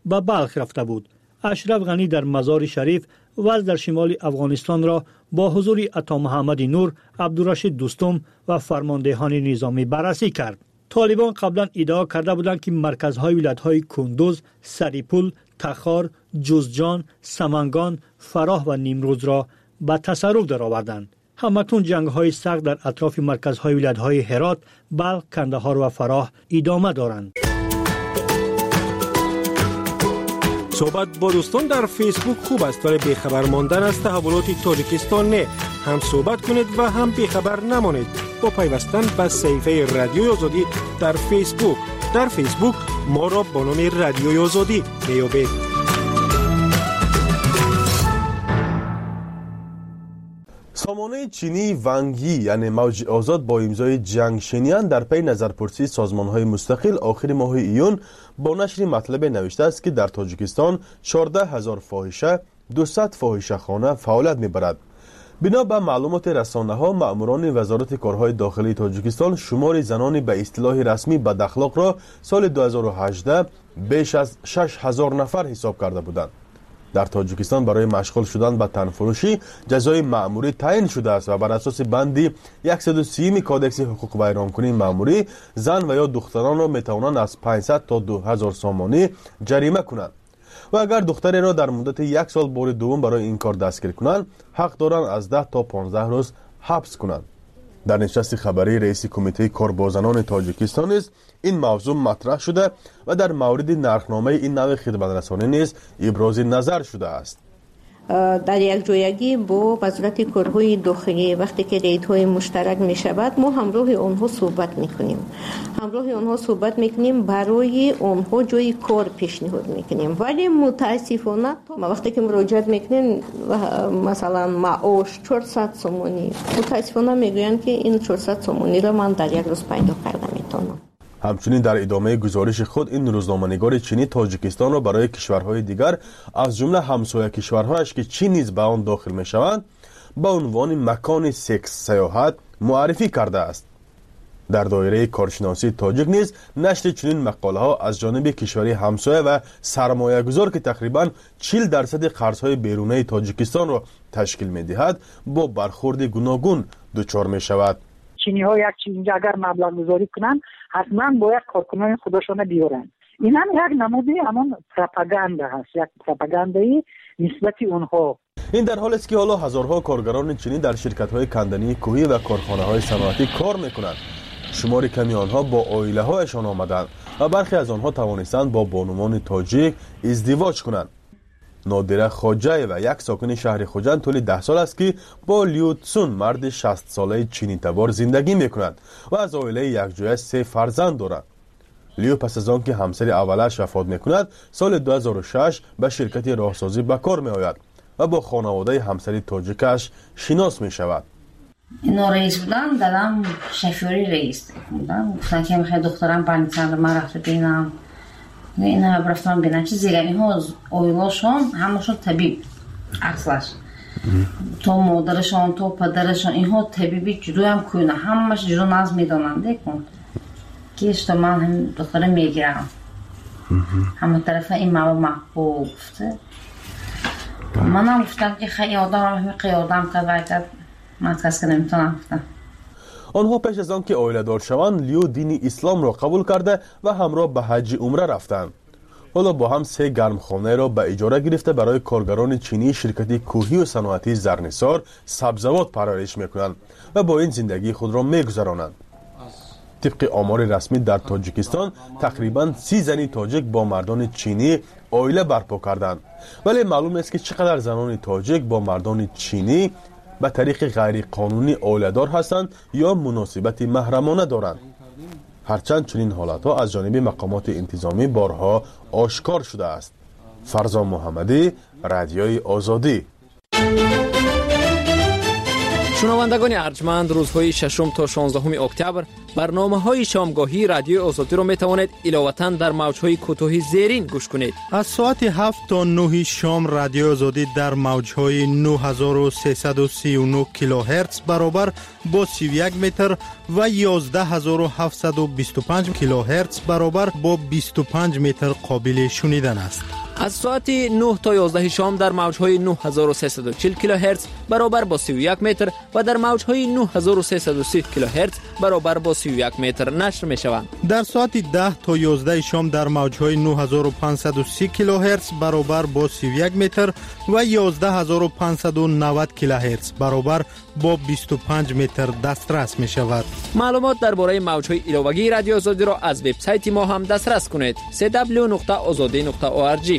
به بلخ رفته بود. اشرف غنی در مزار شریف وضع در شمال افغانستان را با حضور عطا محمد نور، عبدالرشید دوستم و فرماندهان نظامی بررسی کرد. طالبان قبلا ادعا کرده بودند که مرکزهای ولایت‌های کندوز، سریپول، تخار، جوزجان، سمنگان، فراه و نیمروز را به تصرف درآوردند. همکنون جنگ‌های سخت در اطراف مرکزهای ولایت‌های هرات، بلخ، کندهار و فراه ادامه دارند. صحبت با دوستان در فیسبوک خوب است ولی بیخبر ماندن از تحولات تاجیکستان نه. هم صحبت کنید و هم بیخبر نمانید با پیوستن به صفحه رادیوی آزادی در فیسبوک. در فیسبوک ما را با نام رادیوی آزادی میابید. سامانه چینی ونگی یعنی موج آزاد با امضای جنگ شینیان در پی نظرپرسی سازمان‌های مستقل آخر ماه ایون با نشر مطلب نوشته است که در تاجیکستان 14,000 فاحشه، 200 فاحشه خانه فعالیت می‌برد. بنا به معلومات رسانه‌ها، مأموران وزارت کارهای داخلی تاجیکستان شمار زنان به اصطلاح رسمی بداخلاق را سال 2018 بیش از 6,000 نفر حساب کرده بودند. در تاجیکستان برای مشغول شدن به تنفروشی جزای مأموری تعیین شده است و بر اساس بند 130 کادکس حقوق ویرانکنی مأموری زن و یا دختران را میتوانند از 500 تا 2000 سامانی جریمه کنند و اگر دختری را در مدت 1 سال بار دوم برای این کار دستگیر کنند حق دارند از 10 تا 15 روز حبس کنند. در نشست خبری رئیس کمیته کار با زنان تاجیکستان نیز این موضوع مطرح شده و در مورد نرخنامه این نوع خدمترسانی نیز ابراز نظر شده است. در یک جایگی با وزارت کارهای داخلی وقتی که ریدهای مشترک می شود ما همراه آنها صحبت می کنیم. همراه آنها صحبت می کنیم، برای آنها جای کار پیشنهاد می کنیم. ولی متاسفانه ما وقتی که مراجعت می کنیم مثلا معاش 400 سومانی، متاسفانه می گویند که این 400 سومانی را من در یک روز پیدا کردم میتونم. همچنین در ادامه گزارش خود این روزنامه‌نگار چینی تاجیکستان را برای کشورهای دیگر از جمله همسایه کشورهایش که چین نیز به آن داخل می‌شوند به عنوان مکان سکس سیاحت معرفی کرده است. در دایره کارشناسی تاجیک نیز نشر چنین مقاله‌ها از جانب کشوری همسایه و سرمایه‌گذار که تقریباً 40% قرض‌های بیرونی تاجیکستان را تشکیل می‌دهد با برخورد گوناگون دچار می‌شود. چینی‌ها یک چیز اینجا اگر مبلغ گذاری کنند حتما باید کارکنان خودشان بیارند. این هم یک نمونه همان پروپاگاندا هست، یک پروپاگاندایی نسبت اونها. این در حالی است که حالا هزارها کارگران چینی در شرکت‌های کندنی کوهی و کارخانه‌های صنعتی کار می‌کنند. شمار کمی آنها با عائله‌هایشان آمدند و برخی از آنها توانستند با بانوان تاجیک ازدواج کنند. نادره خواجه و یک ساکن شهر خوجند طول 10 سال است که با لیو تسون مرد 60 ساله چینی تبار زندگی می‌کند و از عائله یکجای 3 فرزند دارد. لیو پس از آنکه همسر اولش وفات می‌کند سال 2006 به شرکت راهسازی به کار می‌آید و با خانواده همسر تاجیکش شناس می‌شود. اینا رئیس بودن، دادم شفیری رئیس بودن، گفتن که می‌خواد دخترم بانیتند ما رفت ببینم. اینا برفتم ببینم چه زیگانی ها اویلاشون همشون طبیب اصلش تو مادرشون تو پدرشون اینها طبیبی جدو هم کنه همش جدو ناز میدونن دیکن که اشتا من هم دختره میگیرم همه طرف این مواد محبوب گفته من هم گفتم که خیلی آدم همه قیادم که باید من کس که نمیتونم گفتم. آنها پیش از آن که عائله دار شوند لیو دین اسلام را قبول کرده و همراه به حج عمره رفتند. حالا با هم 3 گرمخانه را به اجاره گرفته برای کارگران چینی شرکت کوهی و صنعتی زرنسار سبزوات پرورش میکنند و با این زندگی خود را میگذرانند. طبق آمار رسمی در تاجیکستان تقریباً 30 زنی تاجیک با مردان چینی عائله برپا کردند، ولی معلوم است که چقدر زنان تاجیک با مردان چینی به طریق غیر قانونی عائله‌دار هستند یا مناسبت محرمانه دارند. هرچند چنین حالتها از جانب مقامات انتظامی بارها آشکار شده است. فرزان محمدی، رادیوی آزادی. شنوندگان ارجمند، روزهای 6 تا 16 اکتبر برنامه‌های شامگاهی رادیوی آزادی را می‌توانید علاوه‌اً در موج‌های کوتاه زیرین گوش کنید. از ساعت 7 تا 9 شام رادیو آزادی در موج‌های 9339 کیلوهرتز برابر با 31 متر و 11725 کیلوهرتز برابر با 25 متر قابل شنیدن است. از ساعت 9 تا 11 شام در موج‌های 9340 کیلوهرتز برابر با 31 متر و در موج‌های 9330 کیلوهرتز برابر با 31 متر نشر می‌شوند. در ساعت 10 تا 11 شام در موج‌های 9530 کیلوهرتز برابر با 31 متر و 11590 کیلوهرتز برابر با 25 متر دسترس می‌شود. معلومات درباره موج‌های علاوه‌ای رادیو آزادی را از وبسایت ما هم دسترس کنید: www.azadi.org.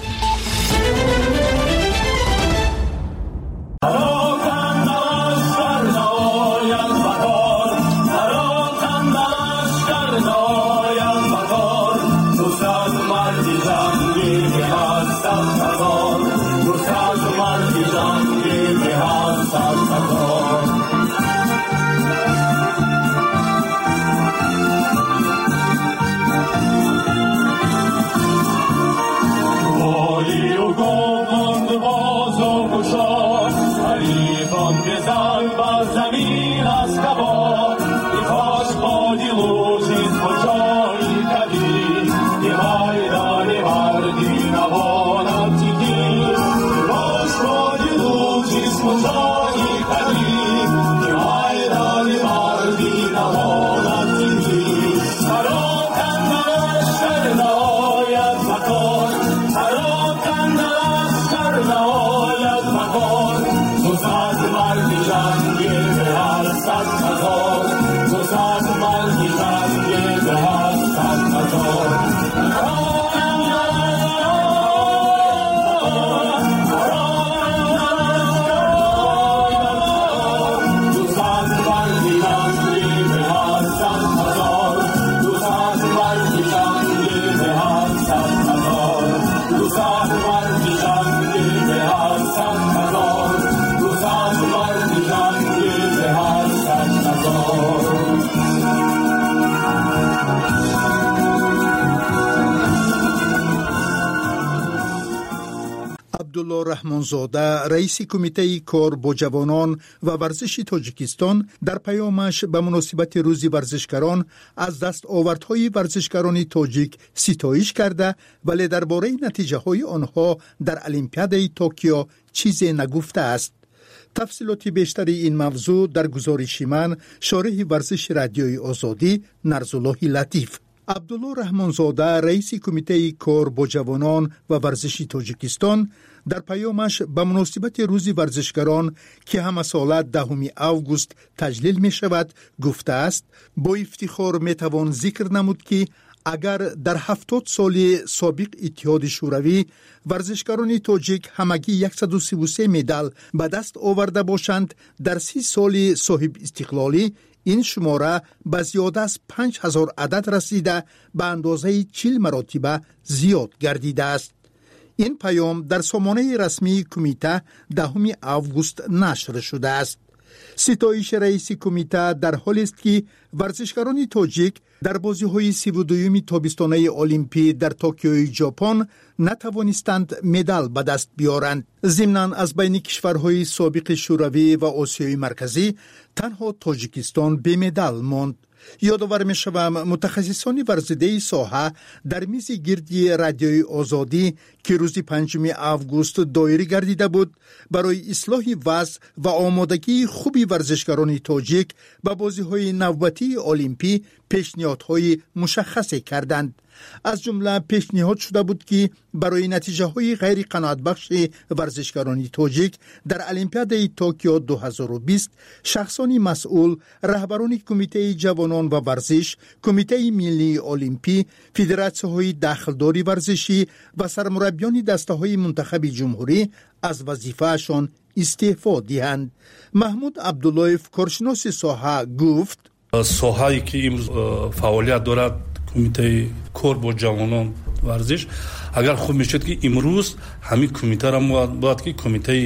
عبدالله رحمانزاده رئیس کمیته کار با جوانان و ورزش تاجیکستان در پیامش به مناسبت روز ورزشکاران از دستاوردهای ورزشکاران تاجیک ستایش کرده، ولی درباره نتیجه های آنها در المپیاد توکیو چیزی نگفته است. تفصیلات بیشتری این موضوع در گزارش من شارح ورزش رادیوی آزادی نرزالله لطیف. عبدالله رحمانزاده رئیس کمیته کار با جوانان و ورزش تاجیکستان در پیامش به مناسبت روز ورزشکاران که همه ساله 10 آگوست تجلیل می شود گفته است: با افتخار می توان ذکر نمود که اگر در 70 سال سابق اتحاد شوروی ورزشکاران تاجیک همگی 133 مدال به دست آورده باشند، در 30 سال صاحب استقلالی این شماره به زیاده از 5000 عدد رسیده به اندازه 40 مراتب زیاد گردیده است. این پیام در سامانه رسمی کمیته 10 آگوست نشر شده است. ستایش رئیس کمیته در حالی است که ورزشکاران تاجیک در بازی‌های 32 تابستانه المپی در توکیو ژاپن نتوانستند مدال به دست بیارند. ضمناً از بین کشورهای سابق شوروی و آسیای مرکزی تنها تاجیکستان بی مدال ماند. یادآور می‌شوم متخصصان ورزیده ساحه در میز گردی رادیوی آزادی که روز 5 آگوست دایره گردیده بود برای اصلاح وضع و آمادگی خوبی ورزشکاران تاجیک به بازی‌های نوبتی المپی پیشنهادهای مشخصی کردند. از جمله پیشنهاد شده بود که برای نتیجه‌های غیر قناعتبخش ورزشکاران تاجیک در المپیاد توکیو 2020 شخصان مسئول، رهبران کمیته جوانان و ورزش، کمیته ملی المپی، فدراسیون‌های داخلداری ورزشی و سرمربیان دسته‌های منتخب جمهوری از وظیفه‌شان استعفا دهند. محمود عبداللهیف کارشناس ساحه گفت: ساحه‌ای که امروز فعالیت دارد کمیته کار با جوانان ورزش، اگر خوب میشد که امروز همین کمیته را باید که کمیته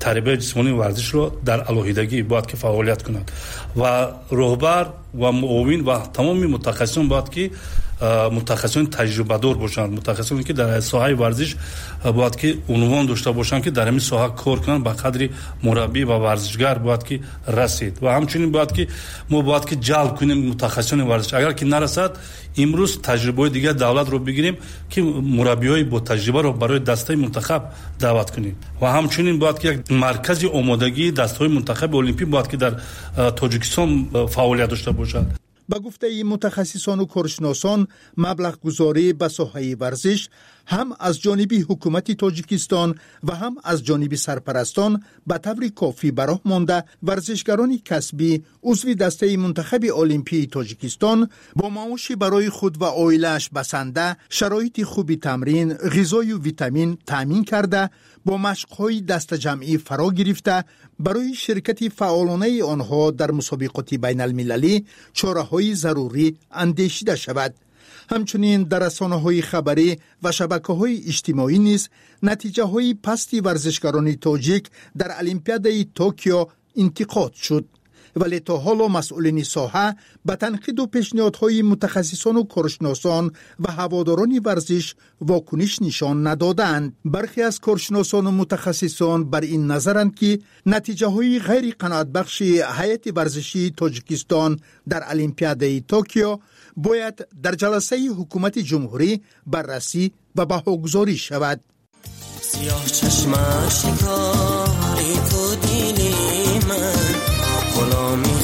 تربیت جسمانی ورزش رو در علیحدگی باید که فعالیت کند و رهبر و معاون و تمام متخصصان باید که متخصصان تجربه دار باشند، متخصصانی که در ساحه ورزش باید که عنوان داشته باشند که در همین ساحه کار کنند، به قدر مربی و ورزشگر باید که رسید و همچنین باید که ما باید که جلب کنیم متخصصان ورزش. اگر که نرسد امروز تجربه دیگه دولت رو بگیریم که مربیای با تجربه رو برای دسته منتخب دعوت کنیم و همچنین باید که یک مرکز آمادگی دسته منتخب المپیک باید که در تاجیکستان فعالیت داشته باشد. با گفته متخصصان و کارشناسان، مبلغ گذاری به ساحه ورزش هم از جانب حکومت تاجیکستان و هم از جانب سرپرستان به طور کافی براه مانده ورزشکاران کسبی عضو دسته منتخب المپی تاجیکستان با معاشی برای خود و عائله‌اش بسنده، شرایط خوبی تمرین، غذای و ویتامین تامین کرده، با مشق‌های دست جمعی فرا گرفته برای شرکت فعالانه آنها در مسابقات بین المللی چاره‌های ضروری اندیشیده شود. همچنین در رسانه‌های خبری و شبکه‌های اجتماعی نیز نتیجه‌های پستی ورزشکاران تاجیک در المپیاد توکیو انتقاد شد، ولی تا حالا مسئولین ساحه به تنقید و پیشنهادهای متخصصان و کارشناسان و هواداران ورزش واکنش نشان ندادند. برخی از کارشناسان و متخصصان بر این نظرند که نتیجه‌های غیر قناعت‌بخش هیئت ورزشی تاجیکستان در المپیاد توکیو باید در جلسه حکومت جمهوری بررسی و بهاگذاری شود. سیاه چشم شکاری تو دیلی من، غلامی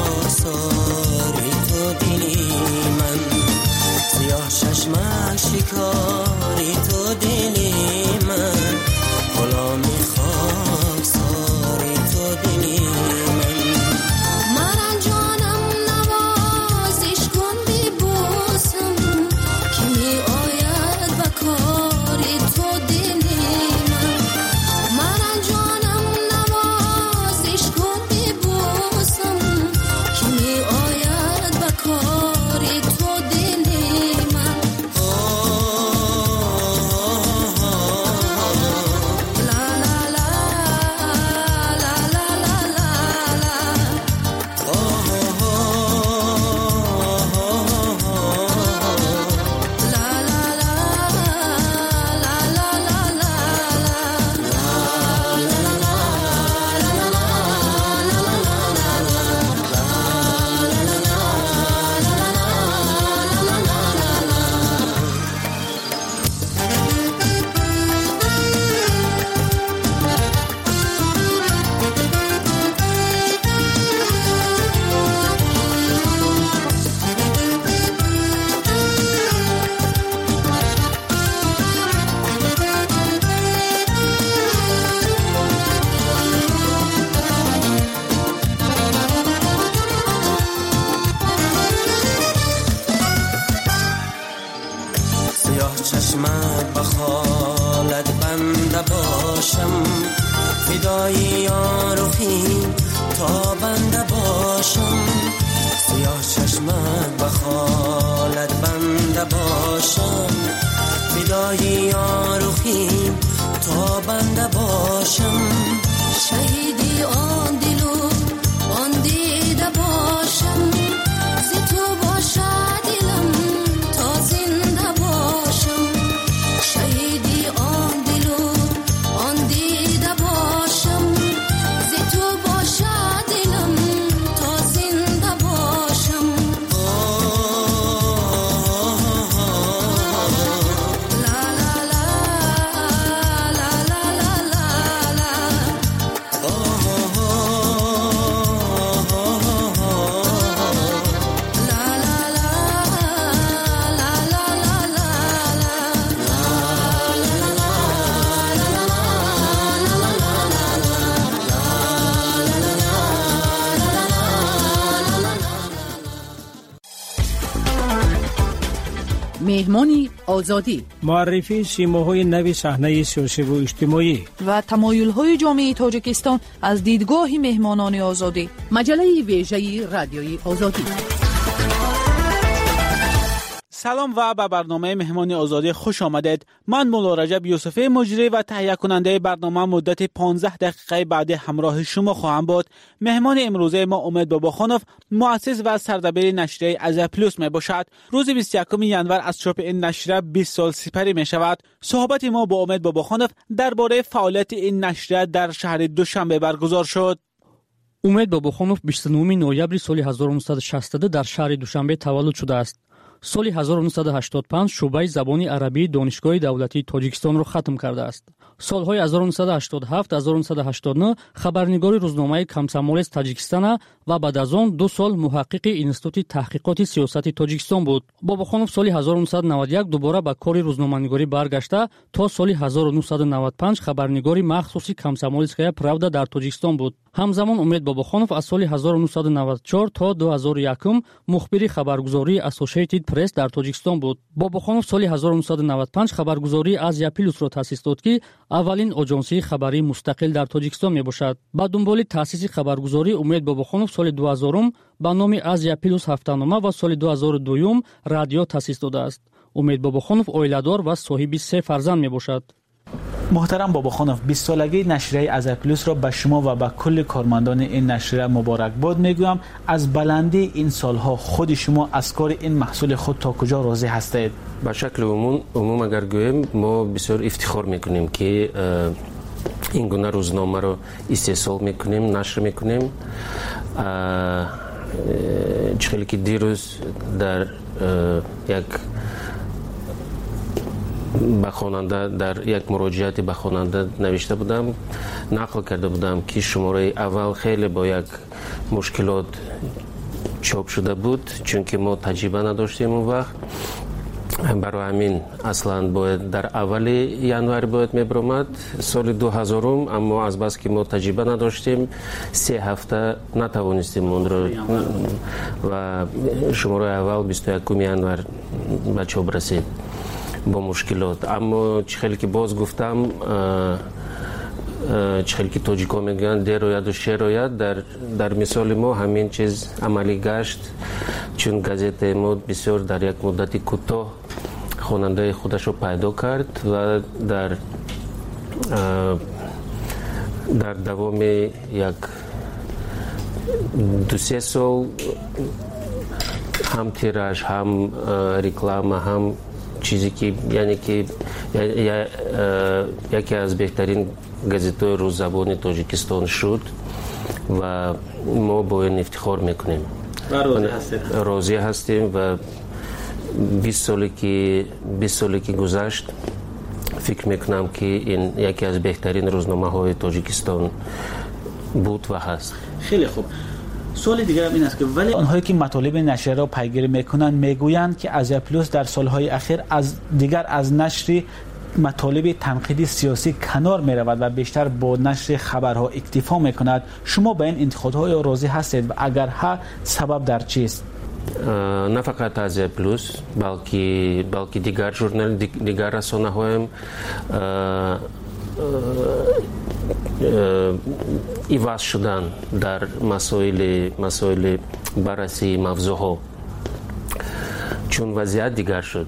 خواستاری تو دیلی من، سیاه چشم شکاری تو دیلی من، غلامی خواستاری تو دیلی من. من جانم نوازش کن بی بوسم که می آید و کاری تو دیلی من. من جانم نوازش کن بی بوسم که می آید و کاری تو دیلی من. لا لا لا لا لا لا لا لا. سیاه چشمت به خالت بنده باشم، فدای یارخی تا بنده باشم. سیاه چشمت به خالت بنده باشم، فدای یارخی تا بنده باشم. شهیدی آن دلو آن دیده باشم، زی تو باشد دلم تا زنده باشم. شهیدی آن دلو آن دیده باشم، زی تو باشد دلم تا زنده باشم. لا لا لا لا لا لا لا. مهمانی آزادی، معرفی سیماهای نوی صحنه سیاسی و اجتماعی و تمایل‌های جامعه تاجیکستان از دیدگاه مهمانان آزادی. مجله ویژه رادیوی آزادی. سلام و به برنامه مهمان آزادی خوش آمدید. من مولا رجب یوسفی مجری و تهیه کننده برنامه مدت 15 دقیقه بعد همراه شما خواهم بود. مهمان امروزه ما امید باباخانوف مؤسس و سردبیر نشریه از پلوس می باشد. روز 21 ینور از چاپ این نشریه 20 سال سپری می شود. صحبت ما با امید باباخانوف درباره فعالیت این نشریه در شهر دوشنبه برگزار شد. امید باباخانوف 29 نوامبر سال 1962 در شهر دوشنبه تولد شده است. سال 1985 شعبه زبان عربی دانشگاه دولتی تاجیکستان را ختم کرده است. سالهای 1987 1989 خبرنگار روزنامه کمسامولس تاجیکستان و بعد از آن 2 سال محقق اینستیتوت تحقیقات سیاسی تاجیکستان بود. باباخانوف سال 1991 دوباره به کار روزنامه‌نگاری برگشته تا سال 1995 خبرنگار مخصوصی کمسامولسکایا правда در تاجیکستان بود. همزمان امید باباخانوف از سال 1994 تا 2001 مخبر خبرگزاری اسوسییتد پرس در تاجیکستان بود. باباخانوف سال 1995 خبرگزاری آزیا پلوس را تأسیس داد که اولین آژانسی خبری مستقل در تاجیکستان می باشد. با دنبال تأسیس خبرگزاری امید باباخانوف سال 2000 با نام آزیا پلوس هفتهنامه و سال 2002 رادیو تأسیس داده است. امید باباخانوف عائله‌دار و صاحب 3 فرزند می باشد. محترم باباخانوف، 20 سالگی نشریه از پلوس را به شما و به کل کارمندان این نشریه مبارک باد میگویم. از بلندی این سالها خود شما از کار این محصول خود تا کجا راضی هستید؟ به شکل عموم اگر گویم ما بسیار افتخار میکنیم که این گونه روزنامه رو استحصال میکنیم، نشر میکنیم. چخیلی که دیروز در یک به خواننده در یک مراجعاتی به خواننده نوشته بودم، نقل کرده بودم که شماره اول خیلی با یک مشکلات چاپ شده بود چون که ما تجربه نداشتیم اون وقت. برای همین اصلا باید در اول ینوار باید میبرامد سال 2000 اما از بس که ما تجربه نداشتیم 3 هفته نتوانستیم اون رو و شماره اول 21 ینوار به چاپ رسید با مشکلات. اما چخیلی که باز گفتم چخیلی که تاجیکا میگن دیر روید و شیر روید، در مثال ما همین چیز عملی گشت چون گازت ما بسیار در یک مدت کوتاه خواننده خودش رو پیدا کرد و در دوام یک 2-3 سال هم تیراژ هم رکلام هم چیزی که یعنی که یکی از بهترین گازت‌های روززبان تاجیکستان شد و ما با این افتخار میکنیم و راضی هستیم و 20 سالی که گذشت فکر میکنم که این یکی از بهترین روزنامه های تاجیکستان بود و هست. خیلی خوب. سوال دیگر هم این است که ولی آنهایی که مطالب نشریه را پیگیری میکنند میگویند که آزیا پلوس در سالهای اخیر از نشر مطالب تنقیدی سیاسی کنار می رود و بیشتر با نشر خبرها اکتفا میکند. شما به این انتقادهای راضی هستید و اگر ها سبب در چیست؟ نه فقط آزیا پلوس بلکه دیگر ژورنال دیگر رسانه هایم ایواز شدن در مسائل بررسی موضوعها چون وضعیت دیگر شد،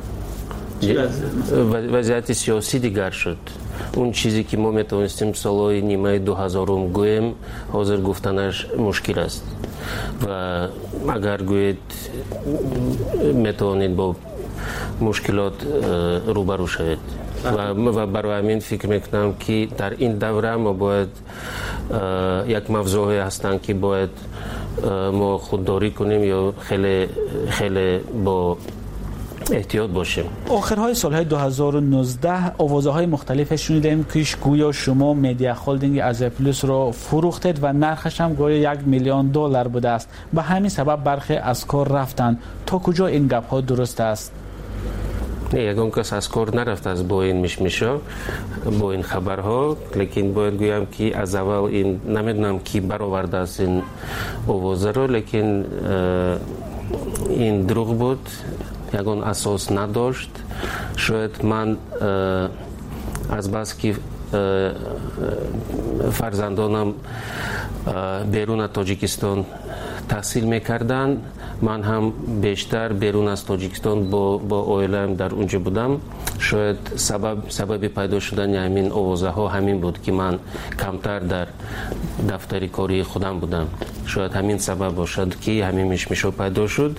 وضعیت سیاسی دیگر شد. اون چیزی که ما میتونستیم سالهای نیمه 2000 گویم حاضر گفتنش مشکل است و اگر گوید میتونید با مشکلات روبرو شوید و برای همین فکر میکنم که در این دوره ما باید یک موضوعی هستن که باید ما خودداری کنیم یا خیلی با احتیاط باشیم. آخرهای سالهای 2019 آوازهای مختلف شنیدیم که گویا شما مدیا هولدینگ آزیا پلوس را فروختید و نرخش هم گویا $1 میلیون بوده است. به همین سبب برخی از کار رفتند. تا کجا این گپ ها درست است؟ نه، یکم کس از کار نرفت از با این میشا با این خبرها، لیکن باید گویم که از اول این نمیدونم کی برآورده است این آوازه رو، لیکن این دروغ بود، یکم اساس نداشت. شاید من از بس که фарзандонам берун аз тоҷикистон таҳсил мекарданд. ман ҳам бештар берун аз тоҷикистон бо оилаам дар унҷо будам. шояд сабаби пайдо шудани ҳамин овозаҳо ҳамин буд, ки ман камтар дар дафтари кории худам будам. шояд ҳамин сабаб бошад, ки ҳамин мишмишо пайдо шуд.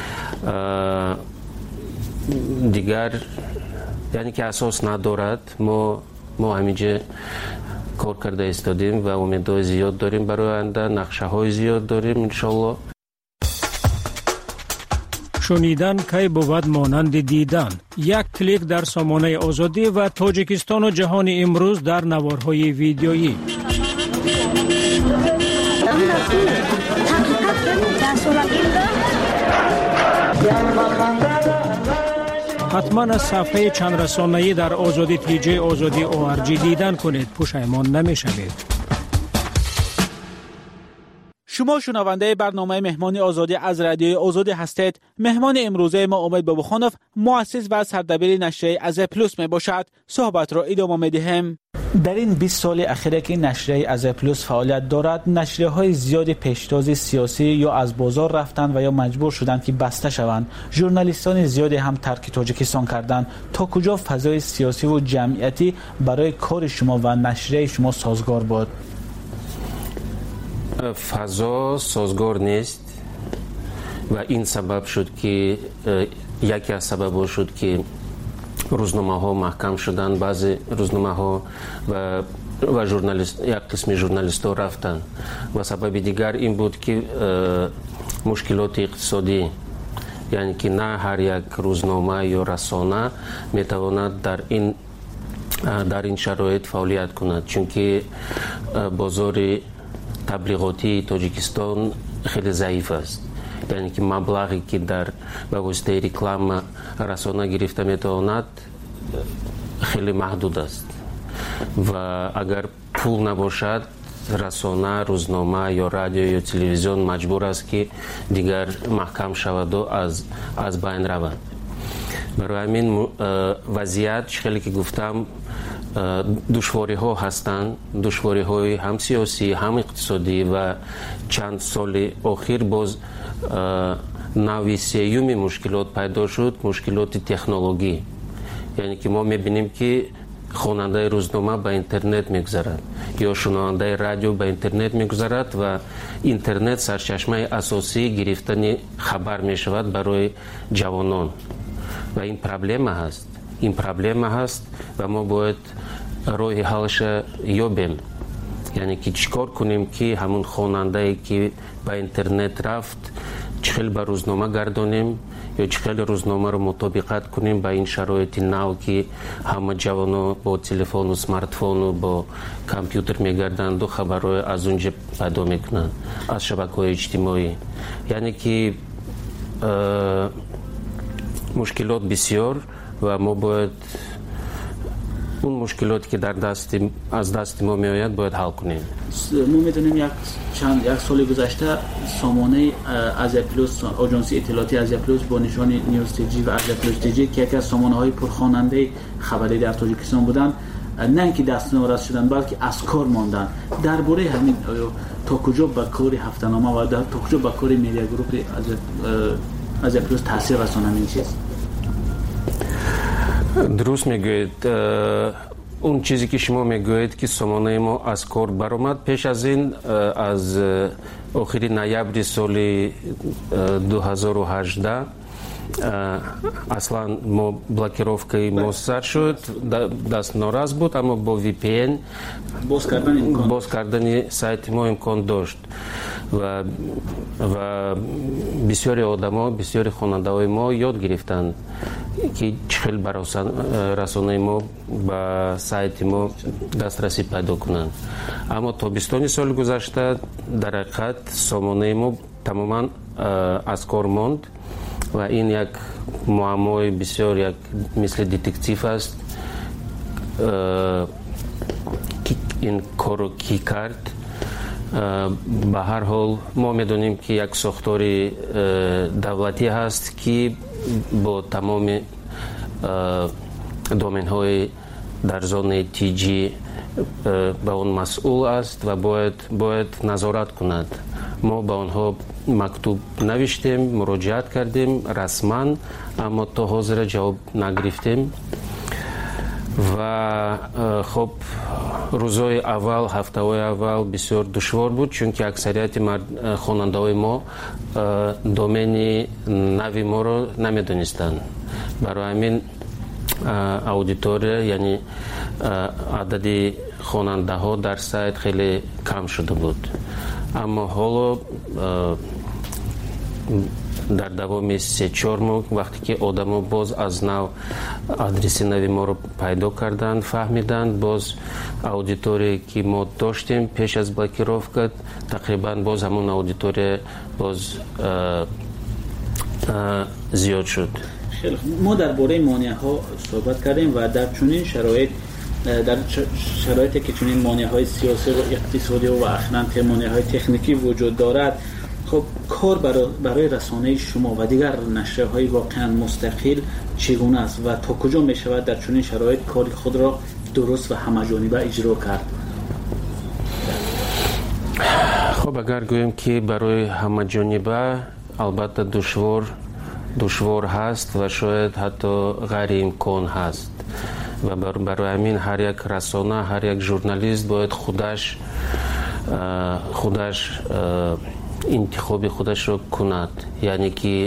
дигар яъне ки асос надорад. мо ҳаминҷа кор карда истодем ва умедҳои зиёд дорем барои оянда, нақшаҳои зиёд дорем иншоалло. шунидан кай бувад монанди дидан. як клик дар сомонаи озодӣ ва тоҷикистону ҷаҳони имрӯз дар наворҳои видеоӣ. ҳатман аз сафҳаи чандрасонаӣ дар озоди тиҷаи озодӣ ORG дидан кунед. пушаймон намешавед. شما شنونده برنامه مهمان آزادی از رادیوی آزادی هستید. مهمان امروزه ما امید بابخانوف مؤسس و سردبیر نشریه از پلوس می باشد. صحبت را ادامه می‌دهیم. در این 20 سال اخیر که نشریه از پلوس فعالیت دارد، نشریه های زیاد پیشتاز سیاسی یا از بازار رفتند و یا مجبور شدند که بسته شوند. ژورنالیستان زیادی هم ترک تاجیکستان کردند. تا کجا فضای سیاسی و جمعیتی برای کار شما و نشریه شما سازگار بود؟ فضا سازگار نیست و این سبب شد که یکی از سبب شد که روزنامه ها محکم شدن. بعضی روزنامه ها و یک قسم ژورنالیست ها رفتن و سبب دیگر این بود که مشکلات اقتصادی، یعنی که نه هر یک روزنامه یا رسانه میتواند در این شرایط فعالیت کند، چون که بازار تبلیغاتی تاجیکستان خیلی ضعیف است. یعنی که مبلغی که در به واسطه رکلام رسانه گرفته میتواند خیلی محدود است و اگر پول نباشد رسانه، روزنامه یا رادیو یا تلویزیون مجبور است که دیگر محکم شود و از بین رود. برای همین وضعیت خیلی که گفتم دشواری ها هستند، دشواری های هم سیاسی هم اقتصادی و چند سال اخیر باز نوع سیوم مشکلات پیدا شد، مشکلات تکنولوژی. یعنی که ما میبینیم که خواننده روزنامه به اینترنت میگذرد یا شنونده رادیو به اینترنت میگذرد و اینترنت سرچشمه اساسی گرفتن خبر میشود برای جوانان و این پرابلم هست. این پرابلم هست و ما باید راه حلش یابیم. یعنی که چیکار کنیم که همون خواننده که به اینترنت رفت چخیل به روزنامه گردانیم یا چخیل روزنامه رو مطابقت کنیم با این شرایط نو که همه جوانا با تلفن و سمارتفون و با کامپیوتر میگردند و خبرهای از اونجا پیدا میکنند از شبکه‌های اجتماعی. یعنی که مشکلات بسیار و ما باید اون مشکلاتی که از دست ما میآید باید حل کنیم. ما میدونیم یک سال گذشته سامانه از پلوس، آژانس اطلاعاتی از پلوس با نشان نیوز تیجی و از پلوس تیجی که یکی از سامانه های پرخواننده خبری در تاجیکستان بودن، نه اینکه دست نوراست شدن بلکه از کار ماندن. درباره همین تا کجا به کار هفته‌نامه و تا کجا به کار میدیا گروپ از پلوس تاثیر رسانه این چیز؟ درست میگوید. اون چیزی که شما میگوید که سامانه ما از کار برآمد، پیش از این از آخر نوامبر سال 2018 اصلا ما بلاکировкой ما سر شد، دست ناراض بود، اما با VPN باز کردن سایت ما امکان داشت و بسیاری آدما، بسیاری خواننده های ما یاد گرفتند که چخیل برای رسانه ما به سایت ما دسترسی پیدا کنند. اما تابستان سال گذشته در حقیقت سامانه ما تماما از کار ماند و این یک معمای بسیار یک مثل دتکتیو است که این کارو کی کرد. به هر حال ما میدونیم که یک ساختار دولتی هست که با تمام دومین های در زون تیجی به اون مسئول است و باید نظارت کند. ما به آنها مکتوب نوشتیم، مراجعت کردیم رسما، اما تا حاضر جواب نگرفتیم. و خب روزهای اول، هفته‌های اول بسیار دشوار بود، چون که اکثریت خواننده‌های ما دومین نوی ما رو نمیدونستند. برای همین اودیتوری، یعنی عدد خواننده ها در سایت خیلی کم شده بود. اما حالا در دوام 3-4 ماه وقتی که آدما باز از نو آدرس نوی ما رو پیدا کردند، فهمیدند، باز اودیتوری که ما داشتیم پیش از بلاکировка تقریبا باز همون اودیتوری باز زیاد شد. ما درباره مانع ها صحبت کردیم و در چنین شرایطی که چنین مانع های سیاسی و اقتصادی و اخلاقی مانع های تکنیکی وجود دارد، خب کار برای رسانه شما و دیگر نشریه‌های واقعا مستقل چگونه است و تا کجا می شود در چنین شرایط کار خود را درست و همه‌جانبه اجرا کرد؟ خب اگر گوییم که برای همه‌جانبه البته دشوار هست و شاید حتی غیر امکان هست و برای همین هر یک رسانه، هر یک ژورنالیست باید خودش انتخاب خودش رو کند، یعنی که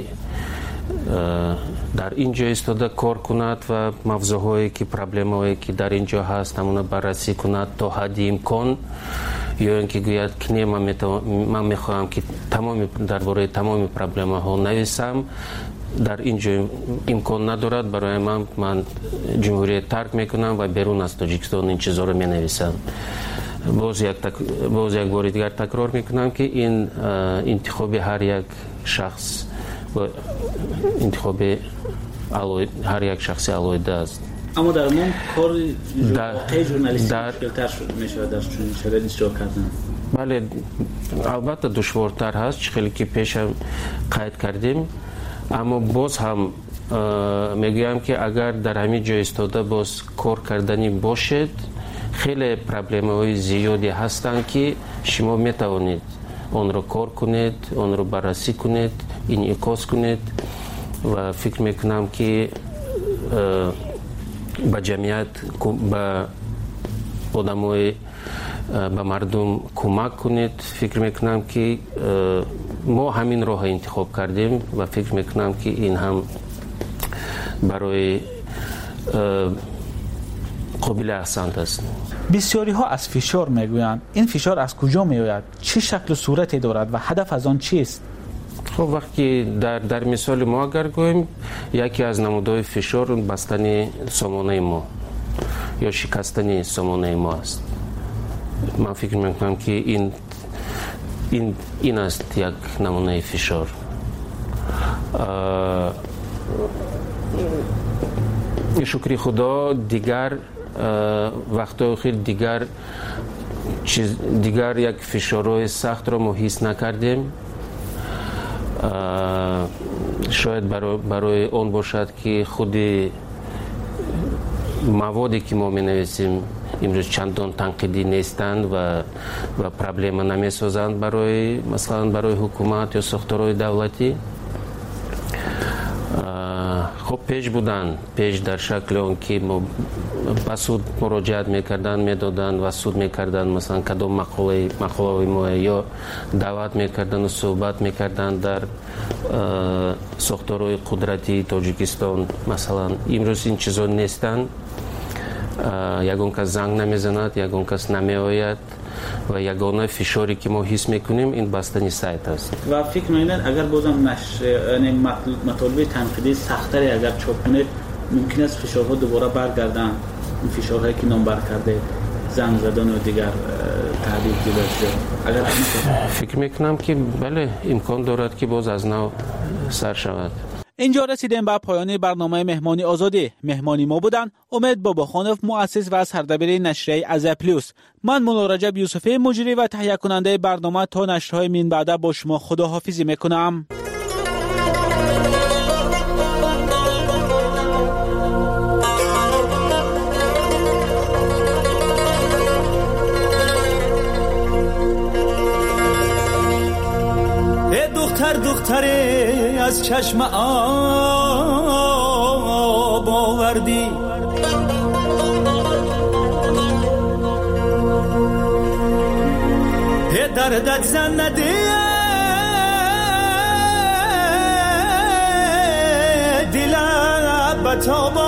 در اینجا ایستاده کار کند و موضوعهایی که پرابلم‌هایی که در اینجا هست همون بررسی کند تا حد امکان، یا اینکه گوید که من میخواهم که درباره تمام پرابلم‌ها نویسم، در اینجا امکان ندارد، برای من جمهوریت ترک میکنم و بیرون از تاجیکستان این چیزا رو مینویسم. باز یک بار دیگر تکرار میکنم که این انتخاب هر یک شخص و انتخاب هر یک شخصی علایده است. اما در من کار ژورنالیستی مشکل‌تر میشه در چنین شرایطی اجرا کردن. بله البته دشوارتر هست، خیلی که پیش هم قید کردیم، اما باز هم میگویم که اگر در همین جای ایستاده باز کار کردنی باشد، خیلی پرابلم‌های زیادی هستند که شما میتوانید آن را کار کنید، آن را بررسی کنید، انعکاس کنید و فکر میکنم که به جمعیت، به آدمای، به مردم کمک کنید. فکر میکنم که ما همین راه انتخاب کردیم و فکر میکنم که این هم برای قابل احسان است. بسیاری ها از فشار میگویند. این فشار از کجا میآید؟ چه شکل و صورتی دارد و هدف از آن چیست؟ خب وقتی در مثال ما اگر گوییم، یکی از نمودهای فشار بستن سامانه ما یا شکستن سامانه ما است. من فکر میکنم که این است یک نمونه فشار. شکر خدا دیگر وقتا خیلی دیگر یک فشارهای سخت را ما حس نکردیم. شاید برای اون باشد که خود موادی که ما می نویسیم امروز چندان تنقیدی نیستند و پرابلم نمی سازند مثلا برای حکومت یا ساختارهای دولتی. خب پیش در شکل اون که ما بسود مراجعت میکردن، میدادن و سود میکردن، مثلا کدام مقاله ما یا دعوت میکردن و صحبت میکردن در ساختارهای قدرتی تاجیکستان. مثلا امروز این چیزا نیستن، یگان کس زنگ نمیزند، یگان کس نمیآید و یگانه فشاری که ما حس میکنیم این بستن سایت است. و فکر میکنید اگر بازم یعنی مطالب تنقیدی سخت‌تری اگر چاپ کنید، ممکن است فشارها دوباره برگردن، این فشارهایی که نام بر کرده، زنگ زدن و دیگر تهدید اگر فکر میکنم که بله امکان دارد که باز از نو سر شود. اینجا رسیدیم به پایان برنامه مهمانی آزادی. مهمانی ما بودن امید باباخانوف، مؤسس و سردبیر نشریه از پلوس. من مولا رجب یوسفی، مجری و تهیه کننده برنامه. تا نشرهای من بعد با شما خداحافظی میکنم. دختری از چشم آب آوردی دردت زن ندی دلم بتابا